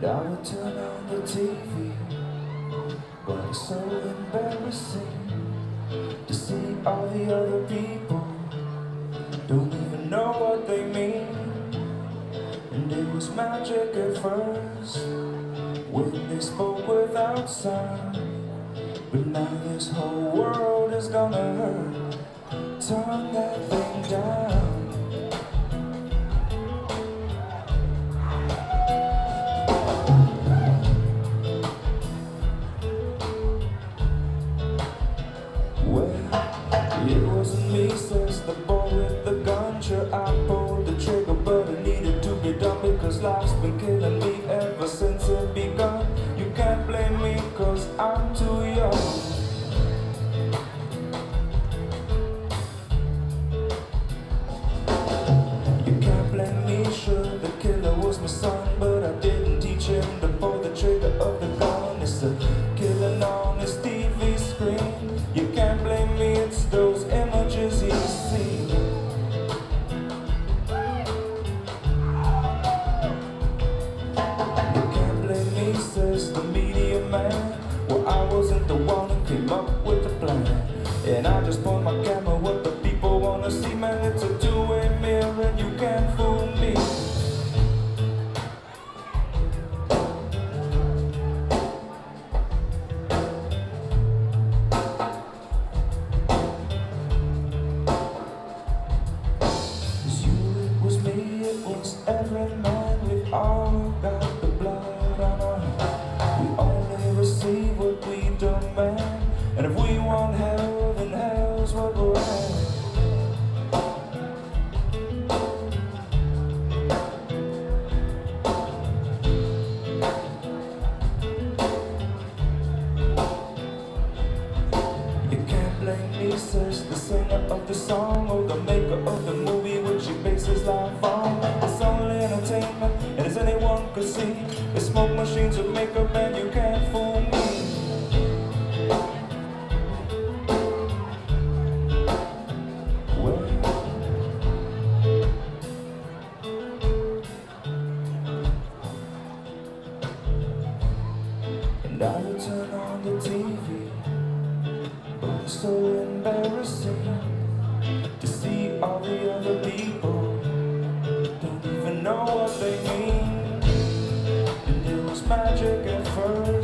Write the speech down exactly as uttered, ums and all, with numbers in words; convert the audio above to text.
I would turn on the T V, but it's so embarrassing to see all the other people don't even know what they mean. And it was magic at first when they spoke without sound, but now this whole world is gonna hurt. Turn that thing down. It wasn't me, says the boy with the gun. Sure, I pulled the trigger, but it needed to be done because life's been killing me ever since it begun. You can't blame me, cause I'm too young. You can't blame me, sure, the killer was my son, but I didn't teach him to pull the trigger of the gun. It's a killing on his T V screen. You can't blame me, it's those images you see. You can't blame me, says the media man. Well, I wasn't the one who came up with the plan, and I just point my camera what the people wanna see. Man, it's a two-way mirror and you can't fool me. Every man, we've all got the blood on our hands. We only receive what we demand, and if we want hell, then hell's what we'll have. You can't blame me, says the singer of the song, or the maker of the movie which he bases life on. Entertainment, and as anyone could see, the smoke machines will make up and you can't fool me. Well, and I would turn on the T V, but it's so embarrassing to see all the other people know what they mean. And it was magic at first